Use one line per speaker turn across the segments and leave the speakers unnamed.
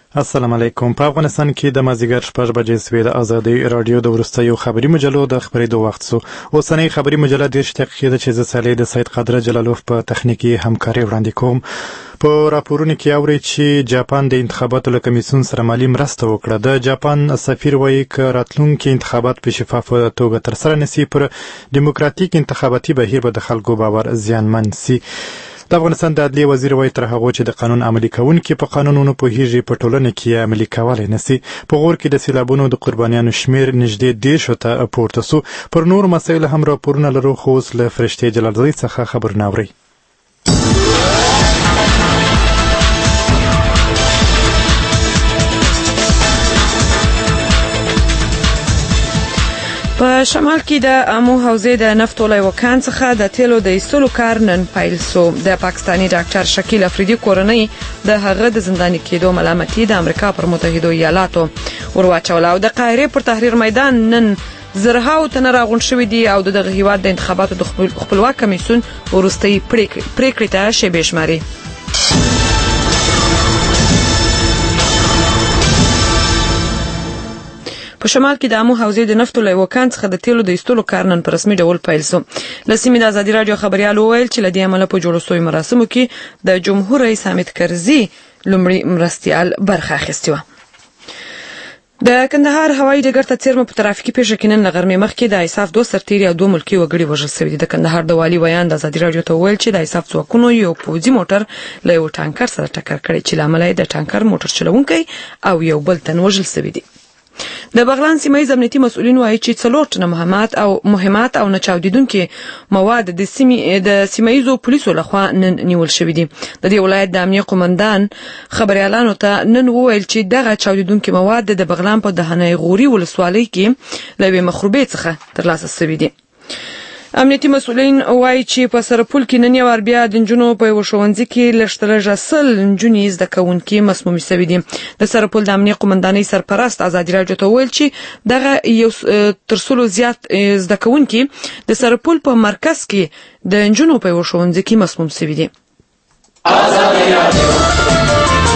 السلام علیکم. په افغانستان کې د مازدیګر 6 بجې سوې د ازادي رادیو د وروستیو خبري مجلو د خبرېدو وخت سو. اوسنۍ خبري مجله د دقیقې ده چې زه صالح د سید قادر جلالوف په تخنیکي همکاري وړاندې کوم. په راپورونو کې اوري چې جاپان د انتخاباتو له کمیسیون سره مالي مرسته وکړه. د جاپان سفیر وایي چې راتلونکي انتخابات په شفافه توګه ترسره نشي، پر دیموکراتیک انتخاباتي بهیر به د خلکو باور زیانمن سي. د افغانستان د عدلیې وزیر وایي تر هغه چې د قانون عملي کوونکي په قانونونو پوهیږي، په ټولنه کې عملي کولای نشي. په غور کې د سیلابونو د قربانیانو شمیر نږدې 10 ته پورته سو. پر نور مسایل هم راپورونه لرو، خو اوس له فرشتې جلالزی څخه خبرونه اورئ.
په شمال کې د امو حوزې د نفتو له وکان څخه د تیلو د ایستلو کار نن پیل سو. د پاکستانی ډاکټر شکیل افریدي کورنۍ د هغه د زنداني کېدو ملامتي د امریکا پر متحده ایالاتو ورواچول او د قاهره پر تحریر میدان نن زرهاو تن راغون شوې دي او دغه هیواد د انتخاباتو د خپلواک کمیسیون ورستۍ پریکړې ته شیبه شماري. په شمال کې د امو حوزې د نفتو له وکان څخه د تیلو د ایستلو کار نن په رسمي ډول پیل سو. لسیمې د ازادي رادیو خبريال وویل چې لدې عمله په جوړو سوی مراسمو کې د جمهور رئیس حامد کرزي لومړی مرستيال برخه اخیستې و. د کندهار هوایي ډګر ته څیرمه په ترافیکي پیښه کې نن غرمې مخکې د ایساف 2 سرتیري او 2 ملکی وګړي وژل شوي دي. د کندهار د والی ویان د ازادي رادیو ته ویل چې د ایساف ځواکونو یو پوځي موټر له یو ټانکر سره ټکر کړی چې لامل یې د ټانکر موټر چلونکی او یو بل تن وژل شوی دی. د بغلان سیمه امنیتي مسؤلین وایي چې 4 ټنه مهمات او نچاودیدونکو مواد د سیمایزو پولیسو لخوا نن نیول شوی دي. د دې ولایت د امنیت قومندان خبريالانو ته نن وویل چې دغه چاودیدونکو مواد د بغلان په دهنه غوري ولسوالۍ کې لوي مخروبې څخه ترلاسه شوی دي. امنیتي مسؤلین وایي چې په سرپل کې نن یو بیا د جنونو په وشوونځي کې لشتلجه سل جنونی زده کوونکي مسموم شوي دي. د سرپل د امنیت قومندانۍ سرپرست ازادي رادیو ته ویل چې دغه یو ترسلو زیات زده کوونکي د سرپل په مرکز کې د جنونو په وشوونځي کې مسموم شوي دي. ازادي رادیو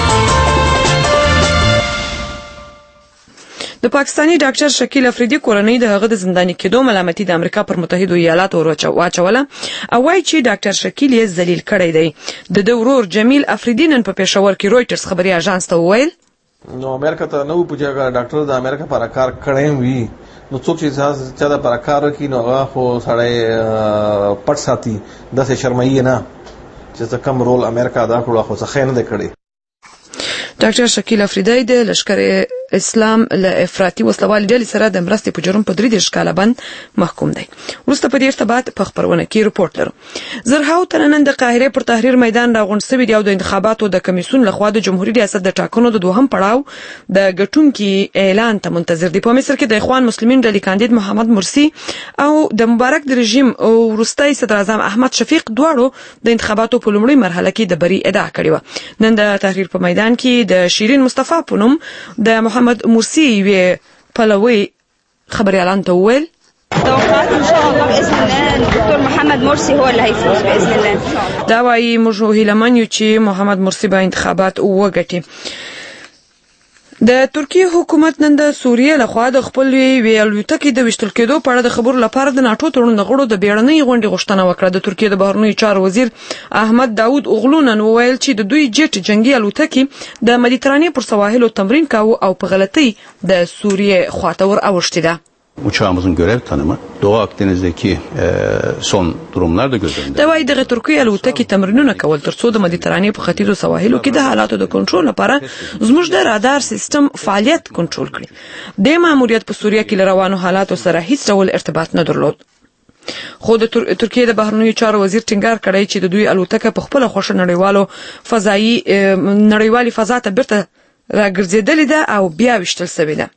د پاکستانی ډاکټر شکیل افریدي کورنۍ د هغه د زنداني کېدو ملامتي د امریکا پر متحده ایالاتو واچوله او وايي چې ډاکټر شکیل یې ذلیل کړی دی. د ورور جمیل افریدي نن په پېښور کې رويټرز خبري اژانس ته وویل
نو امریکا ته نو پوهیږي ډاکټر د امریکا پر کار کړی وي نو څوک چې دا پر کار کوي نو هغه خو سړی پټ ساتي د شرمایي نه چې کم رول امریکا ادا کړو خو څه خیر نه کړی.
ډاکټر شکیل افریدی د لشکر اسلام له افراطي وسلوال ډلې سره د مرستې په جرم په 3 کاله باندې محکوم دی. وروسته په دې ارتباط په خبرونه کې رپورت لرو. زرهاو تن نن د قاهره پر تحریر میدان راغونډ شوي دي او د انتخاباتو د کمیسیون لخوا د جمهوریت ریاست د ټاکنو د دوهم پړاو د ګټونکو اعلان ته منتظر دي. په مصر کې د اخوان مسلمین ډلې کاندید محمد مرسی او د مبارک د رژیم وروستي صدر اعظم احمد شفیق دواړو د انتخاباتو په لومړۍ مرحله کې د بری ادعا کړې و. نن د تحریر په میدان کې د شیرین مصطفی پونم د محمد مرسی وی پلوي خبريالان ته ویل
توقعات ان شاء الله باذن الله الدكتور محمد مرسي هو اللي هيفوز باذن الله.
دا وايي موږ هیلمن یو چې محمد مرسی به انتخابات وګټي. د ترکیه حکومت نن د سوریه لخوا د خپل ویالوتکې د وشتل کېدو په اړه د خبرو لپاره د ناتو تړون غړو د بیړنۍ غونډې غوښتنه وکړه. د ترکیه د بهرنیو چارو وزیر احمد داوود اوغلو نن وویل چې د دوی جټ جنگي الوتکې د مدیترانې پر سواحلو تمرین کاوه او په غلطۍ د سوریه خواته ور اوښتې ده.
Uçağımızın görev tanımı Doğu Akdeniz'deki son durumlar da göz önünde.
دا وايي د ترکیه الوتکې تمرینونه کول ترڅو د مدیترانې په ختیځو سواحلو کې د حالاتو د کنټرول لپاره زموږ د رادار سیستم فعالیت کنټرول کړي. د ماموریت په سوریه کې روانو حالاتو سره هیڅ ډول ارتباط نه درلود. خو د ترکیه د بهرنیو چارو وزیر ټینګار کړی چې د دوی الوتکه په خپل خوښه نړیوالي فضا ته بیرته راګرځېدلې ده او بیا وشتل شوې ده.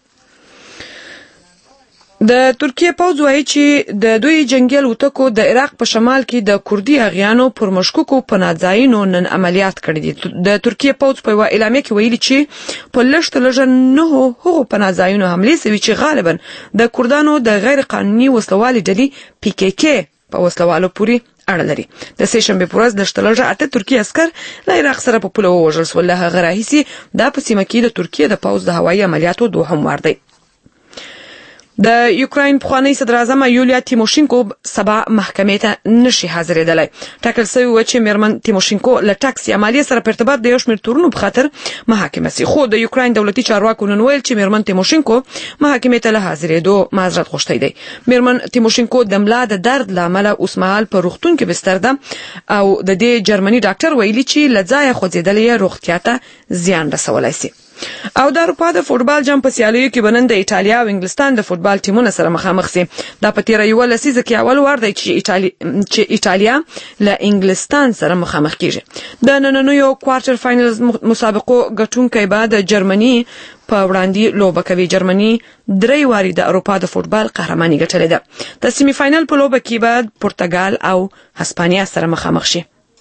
د ترکیه پوځ وايي چې د دوی جنگي الوتکو د عراق په شمال کې د کوردي اغیانو پر مشکوکو پناهځایونو نن عملیات کړي دي. د ترکیه پوځ په اعلامیه کې ویلي چې په لږ نه هغو پناهځایونو حملې شوي چې غالبا د کوردانو د غیر قانوني وسلوالي ډلې PKK په وسلوالو پورې اړه لري. د سې شنبې په ورځ د شتلجه 8 ترکیه عسكر له عراق سره په پوله ووژل شول. له هغه راهیسې دا په سیمه کې د ترکیه د پوځ د هوایي عملیاتو دوهم وار دی. د یوکراین پخوانی صدر اعظم یولیا تیموشینکو سبا محکمې ته نشي حاضرېدلی. ټاکل شوی و چې میرمن تیموشینکو له ټاکس عملیې سره په ارتباط د یو شمېر تورونو په خاطر محاکمه سي، خو د یوکراین دولتي چارواکو نن ویل چې میرمن تیموشینکو محاکمې ته له حاضرېدو معذرت غوښتی دی. میرمن تیموشینکو د ملا د درد له امله اوس مهال په روغتون کې بستر ده او د دې جرمني ډاکټر ویلي چې له ځایه خوځېدل یې روغتیا ته زیان رسولی سي. او د اروپا د فوټبال جام په سیالیو کې بنن د ایټالیا او انګلستان د فوټبال ټیمونو سره مخامخ سي. دا په تیر یو لسیزه کې اول وار دی چې ایټالیا له انګلستان سره مخامخ کیږي. د نننیو کوارټر فاینلز مسابقو ګټونکي به د جرمني په وړاندې لوبه کوي. جرمني 3 واري د اروپا د فوټبال قهرماني ګټلې ده. د سیمي فاینل په لوبه کې به پرتګال او هسپانیا سره مخامخ شي.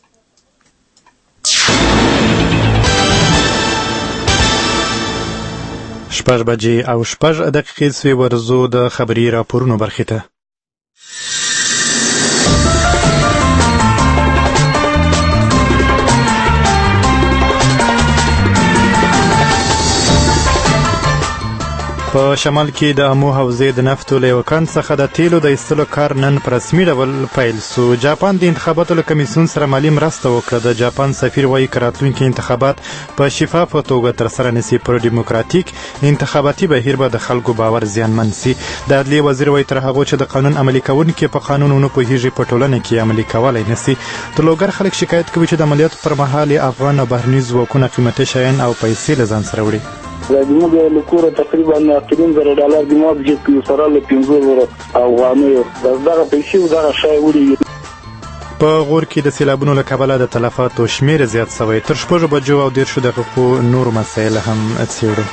6 بجې او 6 دقیقې سوی ورزو د خبري راپورونو برخې ته. په شمال کې د امو حوزې د نفتو له یو کان څخه د تیلو د ایستلو کار نن په رسمي ډول پیل سو. جاپان د انتخاباتو له کمیسیون سره مالي مرسته وکړه. د جاپان سفیر وایي که راتلونکي انتخابات په شفافه توګه ترسره نشي پر ډیموکراتیک انتخاباتي بهیر به د خلکو باور زیانمن سي. د عدلیې وزیر وایي تر هغه چې د قانون عملي کوونکي په قانون ونه پوهیږي په ټولنه کې عملي کولای نشي. د لوګر خلک شکایت کوي چې د عملیاتو پر مهال افغان او بهرني ځواکونه قیمتي شیان او پیسې له ځان سره وړي.
زموږ له کوره تقریبا $3,000 د موافقه کې سره له 15,000 افغانیو دغه پیسې دغه شای وړي.
په غور کې د سیلابونو له کبله د تلفاتو شمیر زیات شوی. تر 6 بجو او 10 دقیقو نور مسایل هم څېړو.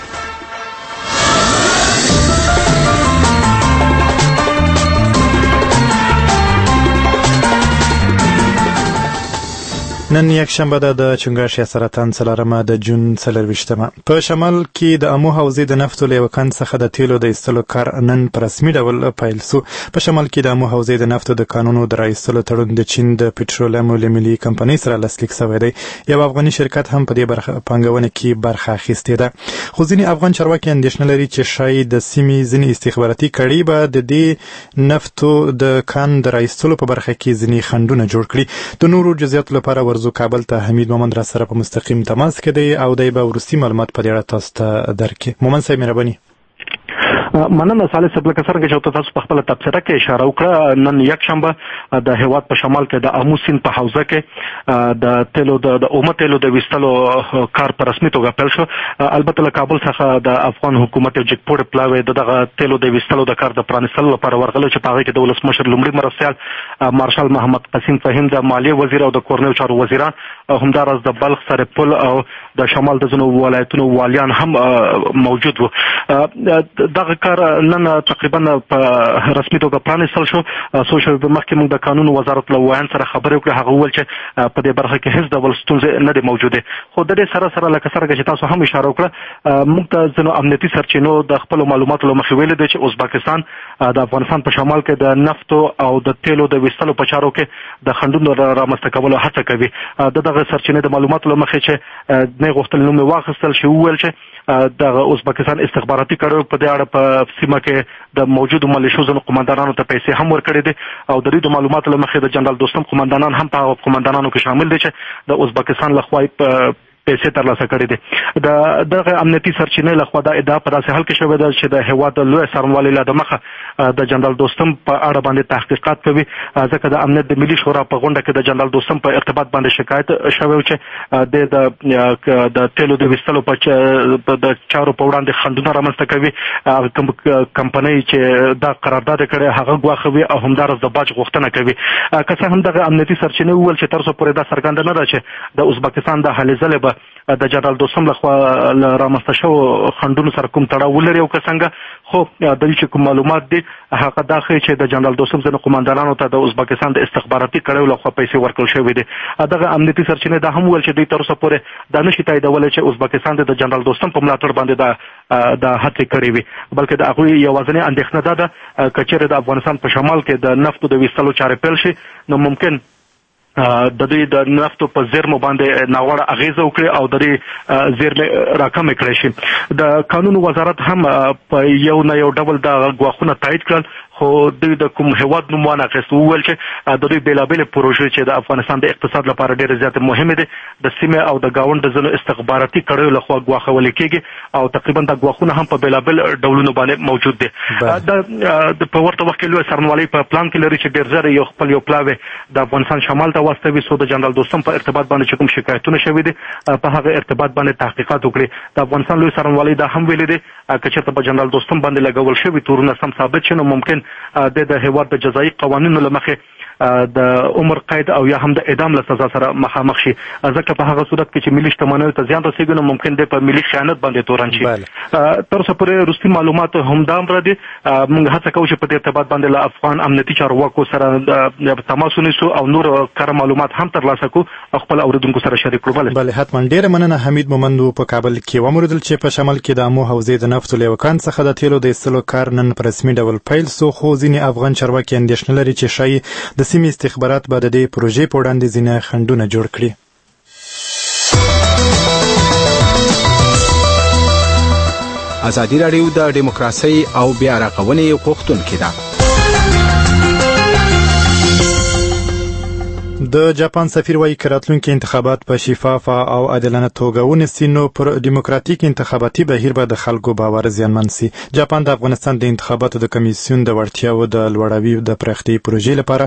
نن یک شنبه ده د چنګاښ سرطان څلورمه د جون 24مه. په شمال کې د امو حوزې د نفتو له یو کان څخه د تیلو د ایستلو کار نن په رسمي ډول پیل سو. په شمال کې د امو حوزې د نفتو د قانونو د رایستلو تړون د چین د پټرولیم ملي کمپنۍ سره لاسلیک شوی دی. یو افغاني شرکت هم په دې برخه پانګونه کې برخه اخیستې ده. خو ځینې افغان چارواکي اندېښنه لري چې شاید د سیمې ځینې استخباراتي کړۍ به د دې نفتو د کان د رایستلو په برخه کې ځینې خنډونه جوړ کړي. د نورو جزئیاتو لپاره ورزو کابل ته حمید مومند را سره په مستقیم تماس کې دی او دای به وروستي معلومات په دې اړه تاسو ته درکړي. مومند صاحب مهرباني.
مننه صالح صاحب. لکه څنګه چې تاسو په خپل تبصره کې اشاره وکړه، نن یک شنبه د هیواد په شمال کې د امو سیند په حوزه کې د تیلو د اومه تیلو د ویستلو کار په رسمي توګه پیل شو. البته له کابل څخه د افغان حکومت یو جګپوړ پلاوی دغه تیلو د ویستلو د کار د پرانیستلو لپاره ورغله چې په هغه کې د ولسمشر لومړي مرستیال مارشال محمد قاسم فهیم، د مالیې وزیر او د کورنیو چارو وزیران، همداراز د بلخ سرپل او د شمال د ځینو ولایتونو والیان هم موجود وو. دغه کار نن تقریبا په رسمي توګه پرانیستل شو. سوشل مخکې موږ د قانون وزارت له وایان سره خبرې وکړې. هغه وویل چې په دې برخه کې هیڅ ډول ستونزې نه دي موجودې. خو د دې سره سره لکه څنګه چې تاسو هم اشاره وکړه، موږ ته ځینو امنیتي سرچینو د خپل معلوماتو له مخې ویلي دي چې ازبکستان د افغانستان په شمال کې د نفتو او د تیلو د ویستلو په چارو کې د خنډونو رامنځته کولو هڅه کوي. دغه سرچینې د معلوماتو له مخې چې نه غوښتل نوم واخیستل شي، وویل چې د ازبکستان استخباراتي کړیو په دې اړه په سیمه کې د موجودو ملیشو ځینو قومندانانو ته پیسې هم ورکړې دي او د دې د معلوماتو له مخې د جنرال دوستم قومندانان هم په قومندانانو کې شامل دي چې د ازبکستان لخوا پیسې ترلاسه کړې دي. دغه امنیتي سرچینې لخوا دا ادعا په داسې حال کې شوې ده چې د هیواد لوی څارنوالي له مخه د جنرال دوستم په اړه باندې تحقیقات کوي، ځکه د امنیت د ملي شورا په غونډه کې د جنرال دوستم په ارتباط باندې شکایت شوی چې د تیلو د ویستلو په چارو په وړاندې خنډونه رامنځته کوي. کمپنۍ چې دا قرارداد کړی هغه ګواښوي او همداراز د باج غوښتنه کوي. که څه هم دغه امنیتي سرچینې وویل چې تر اوسه پورې دا څرګنده نه ده چې د ازبکستان د هلې ځلې به به د جنرال دوستم لخوا رامنځته شوو خنډونو سره کوم تړاو ولري او که څنګه خو د دې چې کوم معلومات دي هغه دا ښیي چې د جنرال دوستم ځینو قوماندانانو ته د ازبکستان د استخباراتي کړیو لخوا پیسې ورکړل شوې دي. دغه امنیتي سرچینې دا هم ویل چې دوی تر اوسه پورې دا نشي تاییدولی چې ازبکستان د جنرال دوستم په ملاتړ باندې د هڅې کړې وي، بلکې د هغوی یوازینۍ اندېښنه دا ده که چېرې د افغانستان په شمال کې د نفتو د ویستلو چارې پیل شي نو ممکن د دوی د نفتو په زیرمو باندې ناوړه اغیزه وکړي او د دې زیرمې راکمې کړی شي. د قانون وزارت هم په یو نه یو ډول د ګواښونه تایید کړل، خو دوی د کوم هیواد نوم ونه اخیست. وویل چې د دوی بېلابېلې پروژې چې د افغانستان د اقتصاد لپاره ډېرې زیاتې مهمې دي د سیمې او د ګاونډ د ځینو استخباراتي کړیو لخوا ګواښولې کېږي او تقریبا دا ګواښونه هم په بېلابېل ډولونو باندې موجود دي. په ورته وخت کې لویه څارنوالۍ په پلان کې لري چې ډېر زر یو خپل یو پلاوی د افغانستان شمال ته واستوي څو د جنرال دوستم په ارتباط باندې چې کوم شکایتونه شوي دي په هغه ارتباط باندې تحقیقات وکړي. د افغانستان لویه څارنوالۍ دا هم ویلي دي که چېرته په جنرال دوستم باندې لګول شوي تورونه سم ثابت شي نو ممکن د هیواد د جزایي قوانینو له مخې د عمر قید او یا هم د اعدام له سزا سره مخامخ شي، ځکه په هغه صورت کې چې ملي شتمنیو ته زیان رسېږي نو ممکن دی په ملي خیانت باندې تورن شي. تر اوسه پورې وروستي معلومات همدا امر دي. موږ هڅه کوو چې په دې ارتباط باندې له افغان امنیتي چارواکو سره تماس ونیسو او نور کره معلومات هم ترلاسه کړو او خپل اوریدونکو سره شریک کړو.
بله حتما. ډېره مننه. حمید مومند په کابل کې وموندل چې په شمال کې د امو حوزې د نفتو له یوه کان څخه د تیلو د ایستلو کار نن په رسمي ډول پیل سو، خو ځینې افغان چارواکي اندېښنه لري چې ښایي د سیمې استخبارات به د دې پروژې په وړاندې ځینې خنډونه جوړ کړي.
ازادي راډیو د ډیموکراسۍ او بیا رغونې غوښتونکې ده.
د جاپان سفیر وايي که راتلونکي انتخابات په شفافه او عادلانه توګه ونسي نو پر دیموکراتیک انتخاباتي بهیر به د خلکو باور زیانمن سي. جاپان د افغانستان د انتخاباتو د کمیسیون د وړتیاو د لوړوي د پراختیايي پروژې لپاره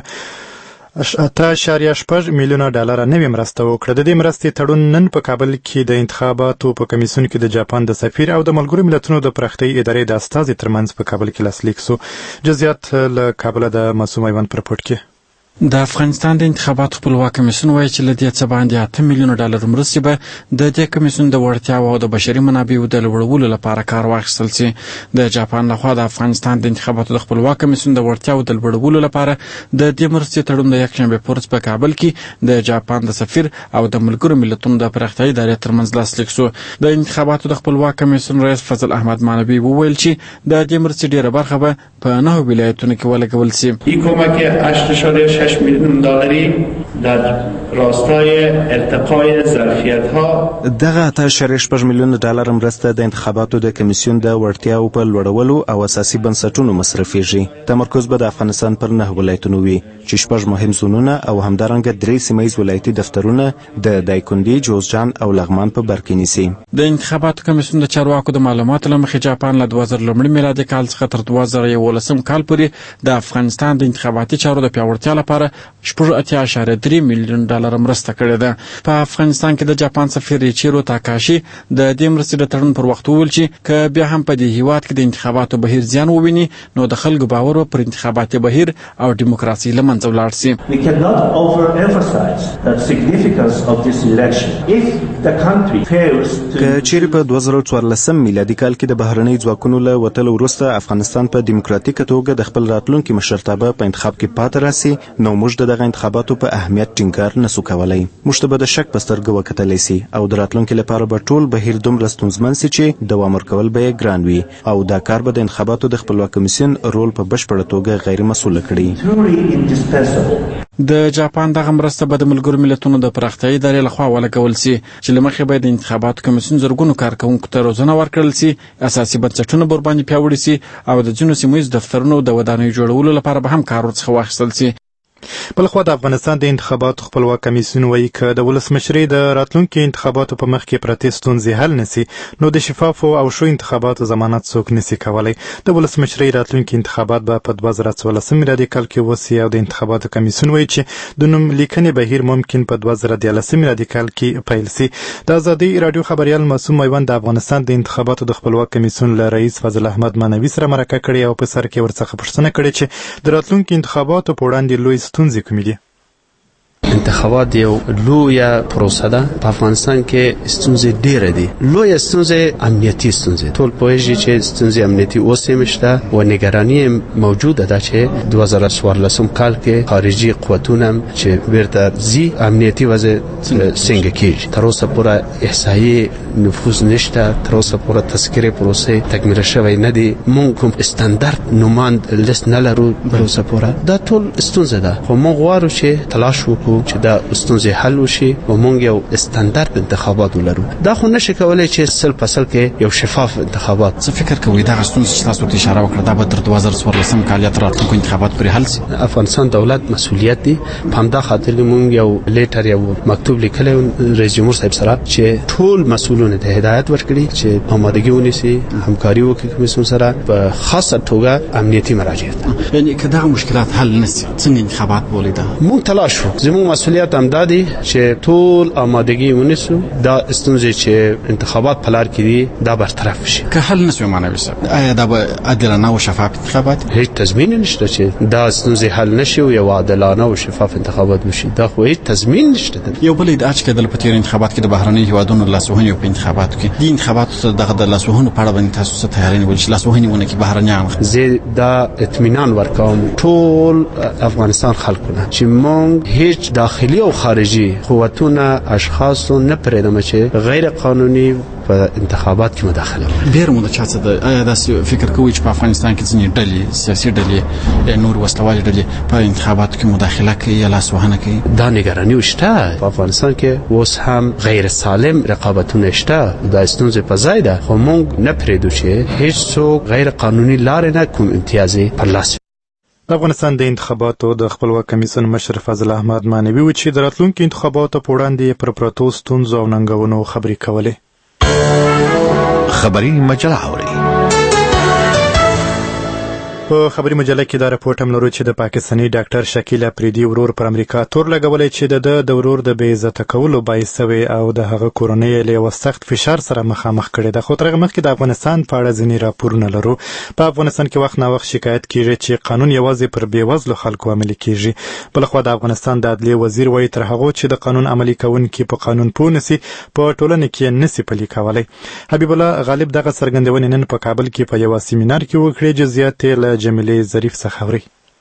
8.6 میلیونه ډالر نوې مرسته وکړه. د دې مرستې تړون نن په کابل کې د انتخاباتو په کمیسیون کې د جاپان د سفیر او د ملګرو ملتونو د پراختیايي ادارې د استازي ترمنځ په کابل کې لاسلیک سو. جزئیات له کابل د معصوم ایوان پر رپورټ کې.
د افغانستان د انتخاباتو خپلواک کمیسیون وایي چې له دې څه باندې 8 میلیونه ډالر مرستې به د دې کمیسیون د وړتیاو او د بشري منابعو د لوړولو لپاره کار واخیستل شي. د جاپان لخوا د افغانستان د انتخاباتو د خپلواک کمیسیون د وړتیاو د لوړولو لپاره د دې مرستې تړون د یکشنبې په ورځ په کابل کې د جاپان د سفیر او د ملګرو ملتونو د پراختیايي ادارې ترمنځ لاسلیک شو. د انتخاباتو د خپلواک کمیسیون رئیس فضل احمد مانوي وویل چې د دې مرستې ډېره برخه به په 9 ولایتونو کې ولګول شي.
این کمک 8.6 میلیون دلاری در راستای ارتقای ظرفیت‌ها.
دغه 8.6 میلیون ډالر مرسته د انتخاباتو د کمیسیون د وړتیاو په لوړولو او اساسي بنسټونو مصرفېږي. تمرکز به د افغانستان پر 9 ولایتونو وي چې 6 مهم زونونه او همدارنګه 3 سیمه‌ییز ولایتي دفترونه د دایکندي، جوزجان او لغمان په بر کې نیسي.
د انتخاباتو کمیسیون د چارواکو د معلوماتو له مخې جاپان له 2000 میلادي کال څخه تر 2011 کال پورې د افغانستان د انتخاباتي چارو د پیاوړتیا لپاره 8.3 میلیون ډالر مرسته کړې ده. په افغانستان کې د جاپان سفیر ریچیرو تاکاشي د دې مرستې د تړون پر وخت وویل چې که بیا هم په دې هیواد کې د انتخاباتو بهیر زیان وویني نو د خلکو باور پر انتخاباتي بهیر او دیموکراسي له منځه ولاړ شي.
We cannot overemphasize the significance of this election. If the country fails to
که چیرې په 2014 میلادي کال کې د بهرنۍ ځواکونو له وتلو وروسته افغانستان په دیموکراتیکه توګه د خپل راتلونکي مشرتابه په انتخاب کې پاتې راسي نو موږ د دغه انتخاباتو په اهمیت ټینګار نسو کولای. موږ ته به د شک په سترګه وکتلی سي او د راتلونکي لپاره به ټول بهیر دومره ستونزمن سي چې دوام ورکول به یې ګران وي او دا کار به د انتخاباتو د خپلواک کمیسیون رول په بشپړه توګه غیر مسؤله
کړي.
د جاپان دغه مرسته به د ملګرو ملتونو د پراختیايي ادارې لخوا ولګول سي چې له مخې به د انتخاباتو کمیسیون زرګونو کارکوونکو ته روزنه ورکړل سي، اساسي بنسټونه به ورباندې پیاوړي سي او د ځینو سیمهییزو دفترونو د ودانیو جوړولو لپاره به هم کار ورڅخه واخیستل سي.
بلخوا د افغانستان د انتخاباتو خپلواک کمیسیون وایي که د ولسمشرۍ د راتلونکي انتخاباتو په مخ کې پرتې ستونزې حل نسي نو د شفافو او ښو انتخاباتو ضمانت څوک نسي کولی. د ولسمشرۍ راتلونکي انتخابات به په 2014 میلادي کال کې وسي او د انتخاباتو کمیسیون وایي چې د نوم لیکنې بهیر ممکن په 2013 میلادي کال کې پیل سي. د ازادي راډیو خبریال معصوم ایوان د افغانستان د انتخاباتو د خپلواک کمیسیون له رئیس فضل احمد مانوي سره مرکه کړې او په سر کې ورڅخه پوښتنه کړې چې د راتلونکي انتخاباتو په وړاندې لوی ستونزې کومې دي.
انتخابات یو لویه پروسه ده. په افغانستان کې ستونزې ډېرې دي. لویه ستونزې امنیتي ستونزې. ټول پوهېږي چې ستونزې امنیتي اوس هم شته او نگرانی موجوده ده چې 2014 کال کې خارجي قوتونه چې بیرته زی امنیتي وضع څنګه کېږي. تر اوسه پورې احصایي نفوذ نشته، تر اوسه پورې تذکره پروسه تکمیل شوی نه دی. موږ کوم استاندارد نوماند لیست نه لرو تر اوسه پورې. دا ټول ستونزه ده. خو موږ غواړو چې تلاش وکړو چې دا ستونزې حل وشي او موږ یو استاندارد انتخابات ولرو. دا خو نشي کولای چې سل په سل کې یو شفاف انتخابات.
څه فکر کوئ دا ستونزې چې تاسو ته اشاره وکړه دا به تر 2014 کال یا تر راتلونکو انتخابات پورې حل شي؟
افغانستان دولت مسؤلیت دی. په همدا خاطر موږ یو لیټر یو مکتوب لیکلی رئیس جمهور صاحب سره چې ټول مسؤلون ته هدایت ورکړي چې آمادګي ونیسي، همکاري وکړي کمیسیون سره، په خاصه توګه امنیتي مراجعات.
یعنی که دا مشکلات حل نشي څنګه انتخابات بولیدا؟
موږ تلاش وکړو. زموږ مسؤلیت هم دا دی چې ټول آمادګي ونیسو، دا ستونزې چې انتخابات په لار کې دي دا برطرف شي.
که حل نشي معنوي صاحب آیا دا به عادلانه او شفاف انتخابات؟
هیڅ تضمین نشته چې دا ستونزې حل نشي او یو عادلانه او شفاف انتخابات وشي. دا خو هیڅ تضمین نشته.
یو بل ادعا چې کېدل په تیر انتخابات کې د بهرني هیوادونو لاسوهنې په انتخاباتو کې دي انتخاباتو ته دغه د لاسوهنو په اړه باندې تاسو څه تیاری نیول چې لاسوهنې ونه کې بهرنیان؟
زه دا اطمینان ورکوم ټول افغانستان خلکونه چې مونږ هیڅ داخلي او خارجي قوتونه اشخاص نه پرېږدم چې غیر قانوني په انتخابات کې مداخله وکړي.
ډېر مو د چا څه د آیا داسې فکر کوئ چې په افغانستان کې ځینې ډلې سیاسي ډلې یا نور وسلوالې ډلې په انتخاباتو کې مداخله کوي یا لاسوهنه کوي؟
دا نگرانی شته. په افغانستان کې اوس هم غیر سالم رقابتونه شته. دا ستونزې په ځای ده. خو موږ نه پرېږدو چې هیڅ څوک غیر قانوني لارې نه کوم امتیازي پر لاس.
د افغانستان د انتخاباتو د خپلواک کمیسیون مشر فضل احمد مانوي و چې د راتلونکو انتخاباتو په وړاندې پر پرتو ستونزو او ننګونو خبرې کولې.
خبری مجله اوري.
په خبري مجله کې دا راپورټ هم لرو چې د پاکستاني ډاکټر شکیل افریدي ورور پر امریکا تور لګولې چې د ورور د بې عزت کولو باعث شوی او د هغه کورنۍ له سخت فشار سره مخامخ کړي. د خو ترغه مخکې د افغانستان په اړه ځینې راپورونه لرو. په افغانستان کې وخت نه وخت شکایت کیږي چې قانون یوازې پر بېوزلو خلکو عملي کیږي. بلخو د افغانستان د عدلیې وزیر وایي تر هغه چې د قانون عملي کوونکي په قانون پوه نسی په ټولنه کې نسی پلي کولای. حبیب الله غالب دغه څرګندونې نن په کابل کې په یو سیمینار کې وکړې. جزئیات له جمیلې ظریف څخه اوري.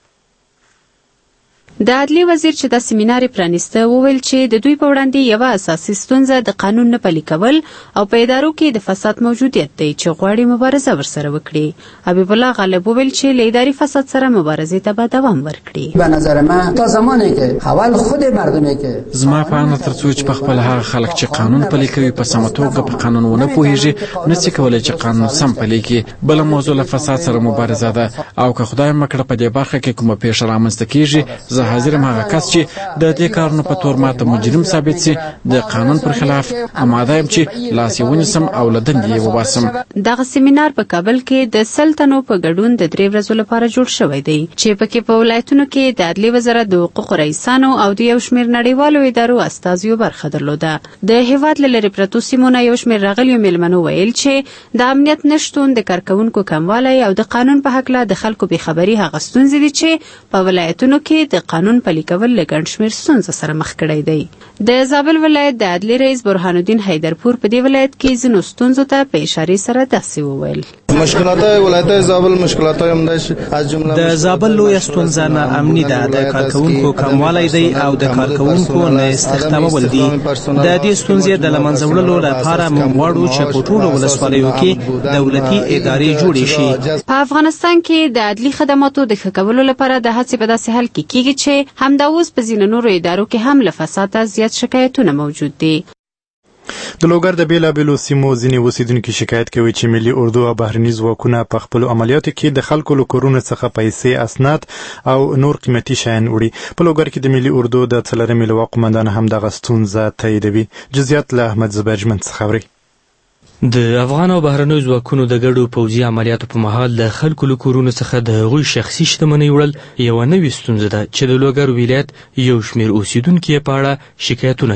د عدلیې وزیر چې د سیمینار پرانیسته وویل چې د دوی په وړاندې یو اساسي ستونزه د قانون نه پلي کول او په ادارو کې د فساد موجودیت دی چې غواړي مبارزه ورسره وکړي. حبیب الله غالب وویل چې له اداري فساد سره مبارزې ته به دوام ورکړي.
به نظر من تا زمانی که اول خود مردمی که
زما په اند تر څو چې په خپل هغه خلک چې قانون پلي کوي په سمه توګه په قانون ونه پوهیږي نشي کولای چې قانون سم پلي کړي. بل موضوع له فساد سره مبارزه ده او که خدای مکړه په دې برخه کې کومه پیښه رامنځته کیږي زه حاضرم هغه کس چې د دې کارونو په تور ماته مجرم ثابت شي د قانون پر خلاف آماده یم چې لاس یې ونیسم او له دندې یې وباسم.
دغه سیمینار په کابل کې د سلطنو په ګډون د 3 ورځو لپاره جوړ شوی دی چې پکې په ولایتونو کې د عدلیې وزارت د حقوقو رئیسانو او د یو شمېر نړیوالو ادارو استازیو برخه درلوده. د هیواد له لرې پرتو سیمو نه یو شمېر راغلیو میلمنو ویل چې د امنیت نشتون د کارکوونکو کموالی او د قانون په هکله د خلکو بېخبري هغه ستونزې دي چې په ولایتونو کې د قانون پلي کول له ګڼ شمېر ستونزو سره مخ کړی دی. د زابل ولایت د عدلیې رئیس برهان الدین حیدرپور په دې ولایت کې ځینو ستونزو ته په اشارې سره داسې وویل.
مشکلات ولایت زابل مشکلات هم از جمله د زابل لوی ستونزه ناامني ده. د کارکوونکو کموالی دی او د کارکوونکو نه استخدامول دي. د دې ستونزې د له منځه وړلو لپاره موږ غواړو چې په ټولو ولسوالیو کې دولتي ادارې جوړې شي.
په افغانستان کې د عدلي خدماتو د ښه کولو لپاره د هڅې په داسې حال کې کیږي چې همدا اوس په ځینو نورو ادارو کې هم له فساده زیات شکایتونه موجود دي.
د لوګر د بیلابیلو سیمو ځینې اوسیدونکي شکایت کوي چې ملي اردو او بهرني ځواکونه په خپلو عملیاتو کې د خلکو له کورونو څخه پیسې، اسناد او نور قیمتي شیان وړي. په لوګر کې د ملي اردو د 4مې لواء قومندان هم دغه ستونزه تاییدوي. جزئیات له احمد زبرجمن څخه اوري.
د افغان او بهرنیو ځواکونو د ګډو پوځي عملیاتو په مهال د خلکو له کورونو څخه د هغوی شخصي شتمنۍ وړل یوه نوې ستونزه ده چې د لوګر ولایت یو شمېر اوسیدونکي یې په اړه شکایتونه کوي.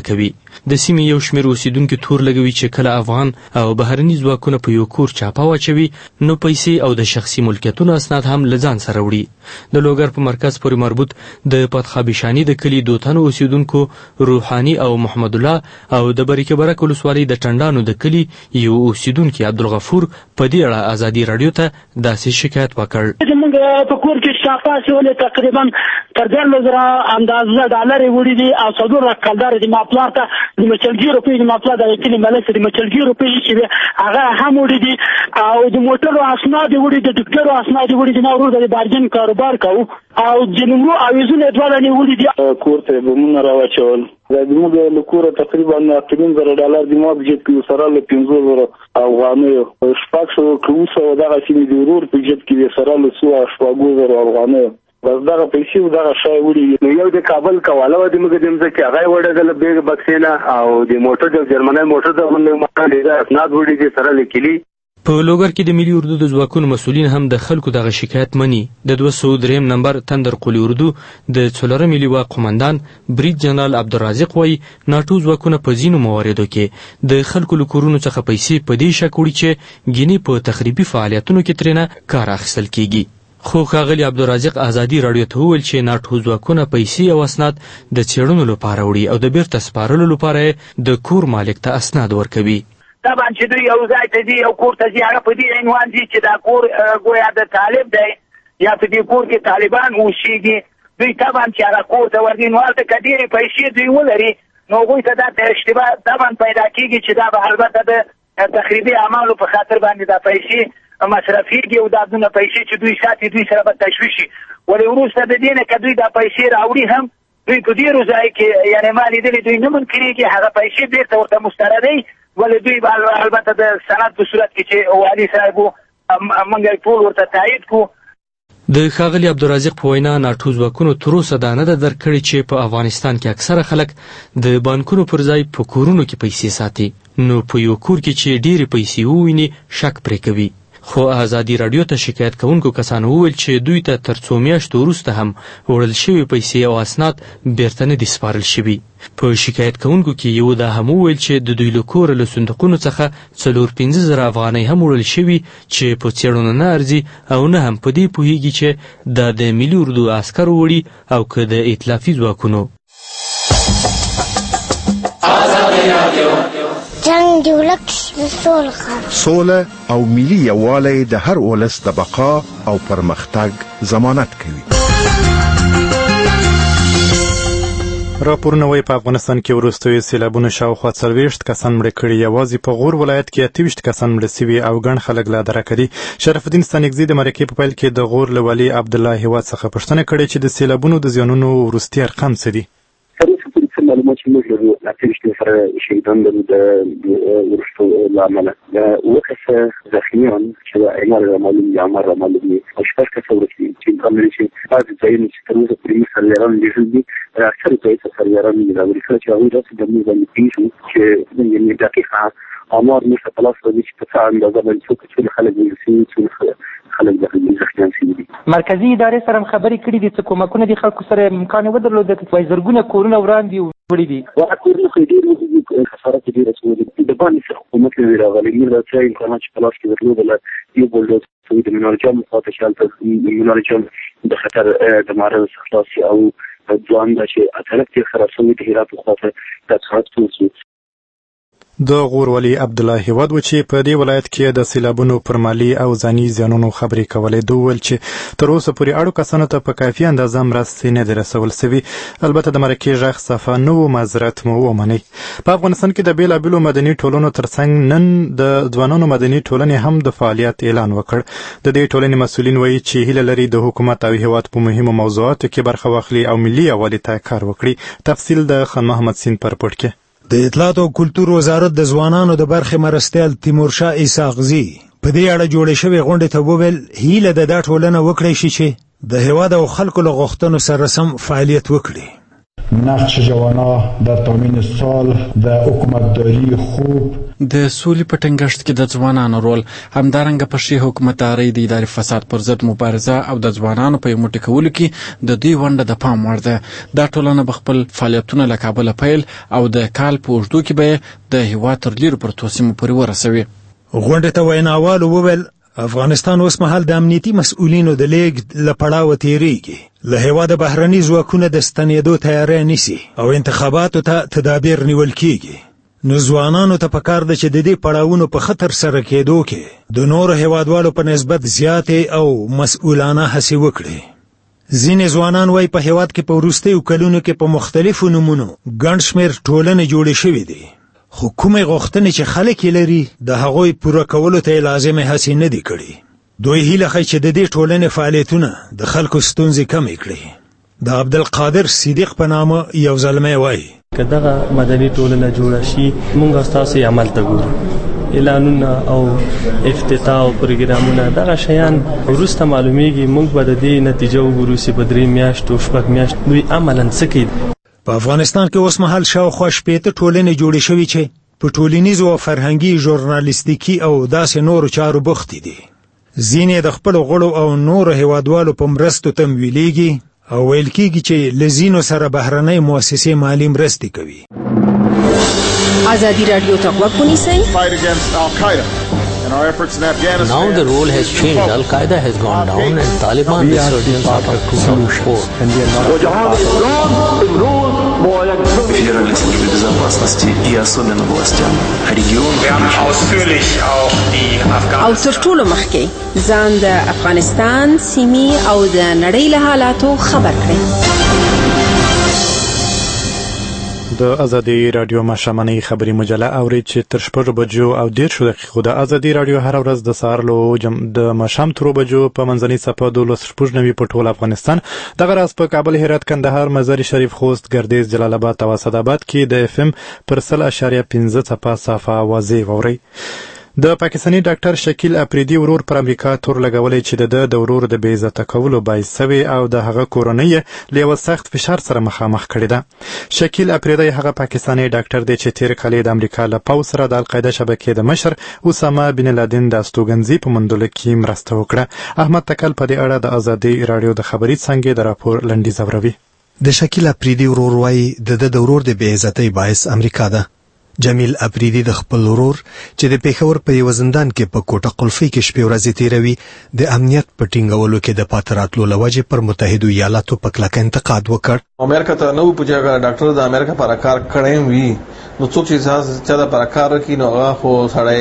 د سیمې یو شمېر اوسیدونکو تور لګوي چې کله افغان او بهرني ځواکونه په یو کور چاپه واچوي نو پیسې او د شخصي ملکیتونو اسناد هم له ځان سره وړي. د لوګر په مرکز پورې مربوط د پتخابشاني د کلي دوتنو اوسیدونکو روحاني او محمد الله او د بریکه برک ولسوالۍ د ټنډانو د کلي یو اوسیدونکي عبدالغفور په دې اړه ازادي راډیو ته داسې شکایت وکړ.
زموږ په کور کې شاپا سیولې تقریبا تر 10,000 اندازه ډالر وړي دي او څلور رقمدار دي ماپلار ته د مچلګي روپۍ د ماپلار د کلي ملک د مچلګي روپۍ چې هغه هم وړي دي او د موټرو اسناد وړي د ډاکټرو اسناد وړي دي. نو ورو د بارجن کاروبار کوي او جنمو اویزونه دواله نه وړي دي.
کور ته بمونه راوچول زموږ له کوره تقریبا $3,000 د ما بجټ کې سره له 15,000 افغانۍ شپږ سوه کروسه او دغه سیمې د ورور په بجټ کې سره له 100,000 افغانۍ بس دغه پیسې او دغه شی وړي.
نو یو د کابل کواله و د موږ د مځکې هغه وړه د بیگ بکسینه او د موټر د جرمني موټر د باندې د اسناد وړي دي سره لیکلي.
په لوګر کې د ملي اردو د ځواکونو مسؤلین هم د خلکو دغه شکایت مني. د 203 نمبر تندر قلی اردو د 4 لواء قومندان برید جنرال عبدالرازق وایي ناټو ځواکونه په ځینو مواردو کې د خلکو له کورونو څخه پیسې په دې شک وړي چې ګینې په تخریبي فعالیتونو کې ترېنه کار اخیستل کیږي. خو ښاغلي عبدالرازق ازادي راډیو ته وویل چې ناټو ځواکونه پیسې او اسناد د څېړنو لپاره وړي او د بیرته سپارلو لپاره د کور مالک ته اسناد ورکوي.
طبعا چې دوی یو ځای ته ځي یو کور ته ځي هغه په دې عنوان ځي چې دا کور ګویا د طالب دی یا په دې کور کې طالبان اوسېږي. دوی طبعا چې هغه کور ته ورځي نو هلته که ډېرې پیسې دوی ولري نو هغوی ته دا اشتباه طبعا پیدا کېږي چې دا به البته د تخریبي اعمالو په خاطر باندې دا پیسې مصرفېږي او دا دونه پیسې چې دوی ساتي دوی سره به تشویش شي. ولې وروسته د دې نه که دوی دا پیسې راوړي هم دوی په ډېرو ځای کې یعنې ما لیدلي دوی نه منکرېږي هغه پیسې بېرته ورته مستردوي. ولې دوی البته د سند په صورت کې چې والي صاحب موږ ټول ورته تایید کړو.
د ښاغلي عبدالرازق په وینا ناټو ځواکونو تر اوسه دا نه ده درک کړې چې په افغانستان کې اکثره خلک د بانکونو پر ځای په کورونو کې پیسې ساتي نو په یو کور کې چې ډېرې پیسې وویني شک پرې کوي. خو ازادي راډیو ته شکایت کوونکو کسانو وویل چې دوی ته تر څو میاشتو وروسته هم وړل شوي پیسې او اسناد بیرته نه دي سپارل شوي. په شکایت کوونکو کې یو دا هم وویل چې د دوی له کوره له صندوقونو څخه 4-5 افغانۍ هم وړل شوي چې په څېړنو نه ارزي او نه هم په دې پوهېږي چې دا د ملي اردو عسکرو وړي او که د ائتلافي ځواکونو.
جنگ د ولس سوله او ملي یووالی د هر ولس د بقا او پرمختګ ضمانت کوي.
راپورونه وایي په افغانستان کې وروستیو سیلابونو شاوخوا 40 کسان مړه کړي. یوازې په غور ولایت کې 28 کسان مړه سوي او ګڼ خلک لا درکه دي. شرف الدین ستانکزي د مرکې په پیل کې د غور له والي عبدالله هیواد څخه پوښتنه کړې چې د سیلابونو د زیانونو وروستي ارقام څه دي.
معلومات چې موږ لرو اته سره شهیدان لرو د ورستو لامل وکړه ځخمیان چې د اعمال معلوم دي عمر معلوم دي او شپږ کسه ورسي چې کومل شي بعض ځایونه چې تر اوسه پرې سرلاران دي اکثر ځای ته سرلاران دي دا ورته چې هغه د دې باندې پیښو چې د یوې دقیقه امر نشه خلاص دي چې په څه اندازه باندې څوک خلک ورسي چې خلک د ځخمیان شي.
مرکزی ادارې سره خبرې کړې دي چې کومکونه د خلکو سره امکان ودرلود د وایزرګونه کورونه وړاندې وړي دي.
کورونه خو ډېر خسارت ډېر رسولي د باندې حکومت لري راغلي موږ چې امکانات چې پلاس کې درلودل یو بولډ څو د منارجام خاطر شالته منارجام د خطر د معرض خلاصي او ځوان د چې اتلک سره سوي د هرات خاطر د څارت توسو
د غور والي عبدالله هیواد و چې په دې ولایت کې د سیلابونو پر مالي او ځاني زیانونو خبرې کولې. دوی ویل چې تر اوسه پورې اړو کسانو ته په کافي اندازه مرستې نه دي رسول سوي. البته د مرکې غږ صفه نه و معذرت مو ومنئ. په افغانستان کې د بېلابېلو مدني ټولنو ترڅنګ نن د ځوانانو مدني ټولنې هم د فعالیت اعلان وکړ. د دې ټولنې مسؤلین وایي چې هیله لري د حکومت او هیواد په مهمو موضوعاتو کې برخه واخلي او ملي یووالي ته کار وکړي. تفصیل د خان محمد سین پر پورت کې.
د اطلاعات او کلتور وزارت د ځوانانو د برخې مرستیال تیمورشاه اسحاقزي په دې اړه جوړې شوې غونډې ته وویل هیله د ټولنه وکړی شي چې د هیواد او خلکو له غوښتنو سره سم فعالیت وکړي. نقش جوانان در تامین صلح د حکومتداری خوب
د سولې په ټینګښت کې د ځوانانو رول، همدارنګه په ښې حکومتدارۍ د اداري فساد پر ضد مبارزه او د ځوانانو په یو موټی کولو کې د دوی ونډه د پام وړ ده. دا ټولنه به خپل فعالیتونه له کابله پیل او د کال په اوږدو کې به د هېواد تر لیرو پرتو سیمو پورې ورسوي.
غونډې ته ویناوالو وویل افغانستان اوس مهال د امنیتي مسؤلینو د لیږد له پړاوه تېرېږي، له هېواده بهرني ځواکونه د ستنېدو تیاری نیسي او انتخاباتو ته تدابیر نیول کېږي. نو ځوانانو ته پکار ده چې د دې پړاوونو په خطر سره کېدو کې د نورو هېوادوالو په نسبت زیاتې او مسؤلانه هڅې وکړي. ځینې ځوانان وایي په هېواد کې په وروستیو کلونو کې په مختلفو نومونو ګڼ شمېر ټولنې جوړې شوې دي، خو کومې غوښتنې چې خلک یې لري د هغوی پوره کولو ته یې لازمې هڅې نه دي کړي. دوی هیله ښیي چې د دې ټولنې فعالیتونه د خلکو ستونزې کمې کړي. د عبدالقادر صدیق په نامه یو زلمی وایي
که دغه مدني ټولنه جوړه شي موږ ستاسو عمل ته ګورو، اعلانونه او افتتاح او پروګرامونه دغه شیان وروسته معلومیږي، موږ به د دې نتیجه وګورو چې په 3 میاشتو 6 میاشتو دوی عملاً څه کوي.
په افغانستان کې اوس مهال شاوخوا 80 ټولنې جوړې شوي چې په ټولنیزو او فرهنګي ژورنالیستیکي او داسې نورو چارو بوختې دي. ځینې د خپلو غړو او نورو هېوادوالو په مرستو تمویلېږي او ویل کېږي چې له ځینو سره بهرنۍ مؤسسې مالي مرستې کوي.
ازادي راډیو ته غوږ ونیسئ.
Now the role has changed. Al-Qaeda has gone down and Taliban resurgence after 2004.
Федеральной службе безопасности и особенно властям региона.
او تر ټولو مخکې ځان د افغانستان سیمې او د نړۍ له حالاتو خبر کړئ.
د ازادي رادیو ماښامنۍ خبري مجله اوري چې تر 6 بجو او 10 دقیقو د ازادي رادیو هر ورځ د سهار د ماښام 3 بجو په منځنۍ صفحه 12 په ټول افغانستان. دغه راز په کابل، هرات، کندهار، مزار شریف، خوست، ګردیز، جلال آباد او اسداباد کې د اف ام پر 0.5 څپه صفحه واضح ووري. د پاکستاني ډاکټر شکیل اپریدي ورور پر امریکا تور لګولې چې د ورور د بې عزته کولو باعث شوی او د هغه کورنۍ له یو سخت فشار سره مخامخ کړی ده. شکیل اپریدي هغه پاکستاني ډاکټر دی چې تیر کال د امریکا له پوځ سره د القاعده شبکې د مشر اسامه بن لادن د استوګنځي په موندلو کې مرسته وکړه. احمد تکل په دې اړه د ازادي رادیو د خبري څنګه د راپور لنډیز اوروي.
د شکیل اپریدي ورور وايي د ورور د بې عزتۍ باعث امریکا ده. جمیل اپریدي د خپل ورور چې د پیښور په یو زندان کې په کوټه قلفي کې شپې ورځې تیروي د امنیت په ټینګولو کې د پاتراتلو لوجې پر متحده ایالاتو په کلکه انتقاد وکړ.
امریکا ته نو پوهیږي ډاکټر د امریکا پر کار کړی وي نو څوک چې دا پر کار کوي نو هغه خو سړی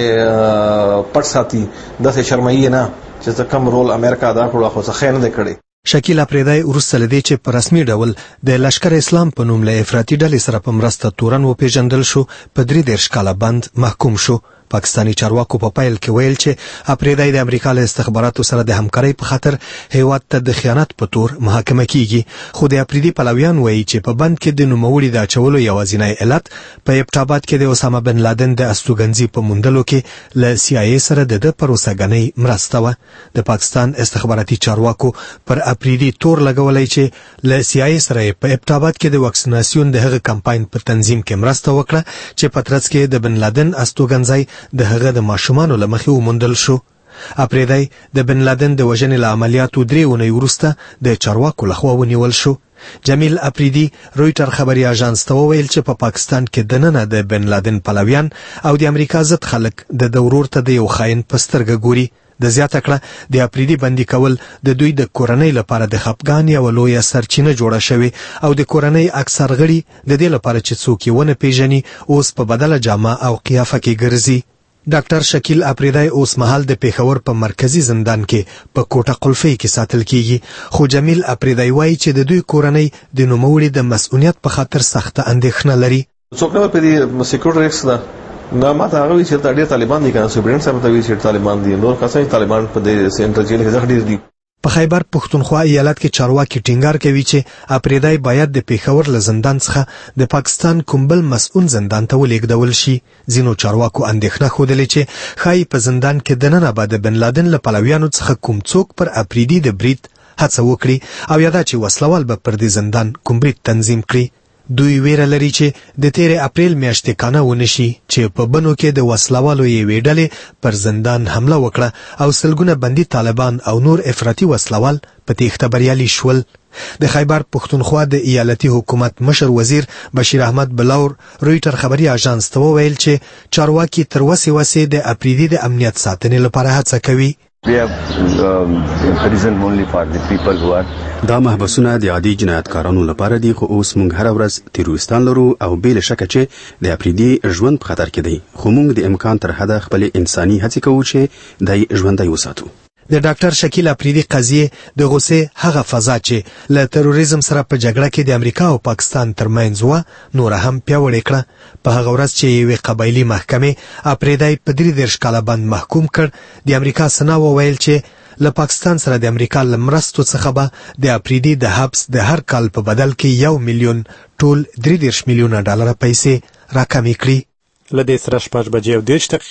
پټ ساتي، د شرمایي نه چې کوم رول امریکا دا کړو خو څه خیر نه کړی.
شکیل اپریدي وروسته لدی چې په رسمي ډول د لشکر اسلام په نوم له افراطي ډلې سره په مرسته تورن وپیژندل شو، په 3 کاله بند محکوم شو. پاکستانی چارواکو په پیل کې ویل چې اپریدي د امریکا له استخباراتو سره د همکارۍ په خاطر هیواد ته د خیانت په تور محاکمه کیږي. خو د اپریدي پلویان وایي چې په بند کې د نوموړي د اچولو یوازینی علت په ابټاباد کې د اسامه بن لادن د استوګنځي په موندلو کې له سی آی ای سره د پروساګنۍ مرسته وه. د پاکستان استخباراتي چارواکو پر اپریدي تور لګولای چې له سی آی ای سره په ابټاباد کې د واکسیناسیون د هغه کمپاین په تنظیم کې مرسته وکړه چې په ترڅ کې د بن لادن استوګنځي د هغه د ماشومانو له مخې وموندل شو. اپریدي د بن لادن د وژنې له عملیاتو 3 اونۍ وروسته د چارواکو لخوا ونیول شو. جمیل اپریدي رویټر خبري اژانس ته وویل چې په پاکستان کې دننه د بن لادن پلویان او د امریکا ضد خلک د ورور ته د یو خاين په سترګه ګوري. د زیاته کړه د اپریدي بندي کول د دوی د کورنۍ لپاره د خپګان یو لویه سرچینه جوړه شوې او د کورنۍ اکثر غړي د دې لپاره چې څوک یې ونه پیژني اوس په بدله جامه او قیافه کې ګرځي. ډاکټر شکیل اپریدي اوس مهال د پیښور په مرکزی زندان کې په کوټه قلفي کې ساتل کیږي. خو جمیل اپریدي وایي چې د دوی کورنۍ د نوموړي د مسؤلیت په خاطر سخته اندېښنه لري.
څوک نه په دې سکیورټي ریکس ده نه ماته هغه چې ډېر طالبان دي کنه سپریډنټ صاحب ته وی چې طالبان دي نور کسان طالبان په دې سنټر جیل کې ځخ ډیر دي.
په خیبر پښتونخوا ایالت کې چارواکي ټینګار کوي چې اپریدي باید د پیښور له زندان څخه د پاکستان کومبل مسؤل زندان ته ولېږدول شي. ځینو چارواکو اندېښنه ښودلې چې ښایي په زندان کې دننه به د بن لادن له پلویانو څخه کوم څوک پر اپریدي د برید هڅه وکړي او یا دا چې وسلوال به پر دې زندان کوم برید تنظیم کړي. دوی ویره لري چې د تیر اپریل میاشتې کانه ونشي چې په بنو کې د وسلوالو یوې ډلې پر زندان حمله وکړه او سلګونه بندي طالبان او نور افراطي وسلوال په تېښته بریالي شول. د خیبر پښتونخوا د ایالتي حکومت مشر وزیر بشیر احمد بلاور رویټر خبري اژانس ته وویل چې چارواکي تر وسې د اپریدي د امنیت ساتنې لپاره هڅه کوي.
دا محبسونه د عادي جنایتکارانو لپاره دي، خو اوس موږ هر ورځ تیروریستان لرو او بې له شکه چې د اپریدي ژوند په خطر کې دی، خو موږ د امکان تر حده خپل انساني هڅې کوو چې دی ژوندی وساتو.
د ډاکټر شکیل اپریدي قضیه د غصې هغه فضا چې له تروریزم سره په جګړه کې د امریکا او پاکستان ترمنځ وه نور هم پیاوړې کړه. په هغه ورځ چې یوې قبایلي محکمې اپریدی په 33 کاله بند محکوم کړ، د امریکا سنا وویل چې له پاکستان سره د امریکا له مرستو څخه به د اپریدي د حبس د هر کال په بدل کې 1 میلیون ټول 33 میلیونه ډالر پیسې راکمې کړي.
له دې سره 6:30